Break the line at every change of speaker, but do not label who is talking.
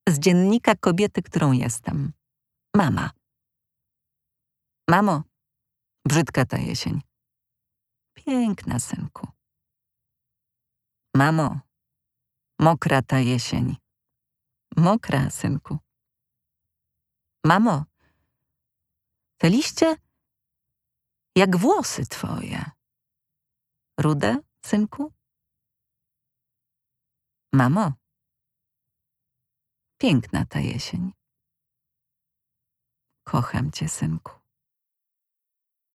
Z dziennika kobiety, którą jestem. Mama. Mamo, brzydka ta jesień. Piękna, synku. Mamo, mokra ta jesień. Mokra, synku. Mamo, te liście jak włosy twoje. Rude, synku? Mamo, piękna ta jesień. Kocham cię, synku.